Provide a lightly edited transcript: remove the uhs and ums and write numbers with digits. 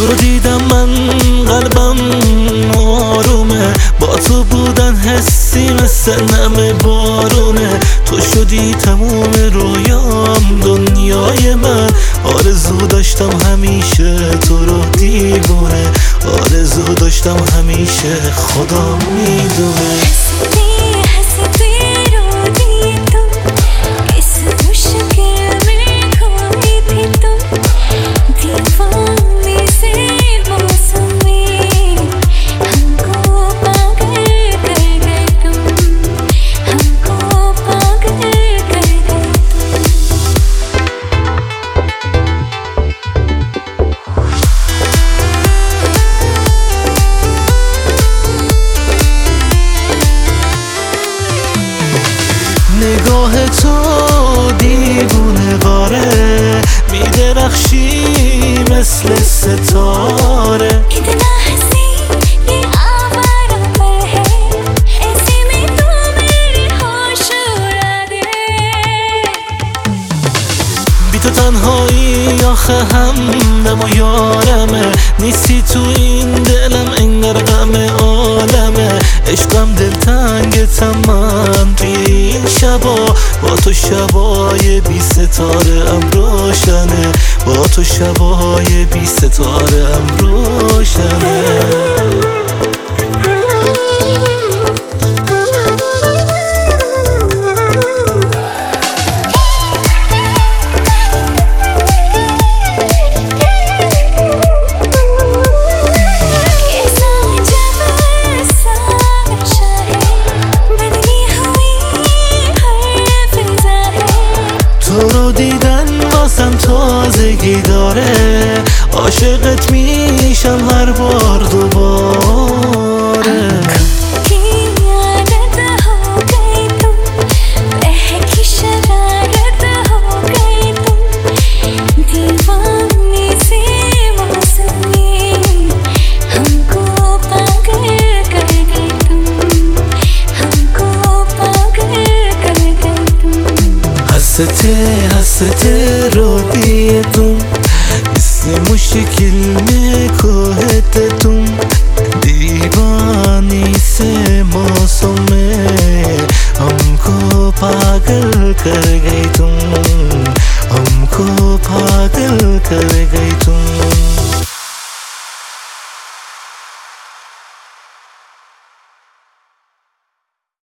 تو رو دیدم من قلبم آرومه، با تو بودن حسی مثل نم بارونه. تو شدی تموم رویام دنیای من، آرزو داشتم همیشه تو رو دیوونه، آرزو داشتم همیشه خدا میدونه. نگاه تو دیوونه واره، میدرخشی مثل ستاره. بی تو تنهایی آخه هم دم و یارمه، نیستی تو این دلم انگار غم عالمه. عشقم دلتنگتم من توی این شبا، با تو شبای بی ستاره ام روشنه، با تو شبای بی ستاره ام روشنه. تو رو دیدن واسم تازگی داره، عاشقت میشم هر بار دوباره. हंसते रो दिए तुम, इससे मुश्किल में खोते तुम। दीवानी से मौसम में हमको पागल कर गई तुम, हमको पागल कर गई तुम।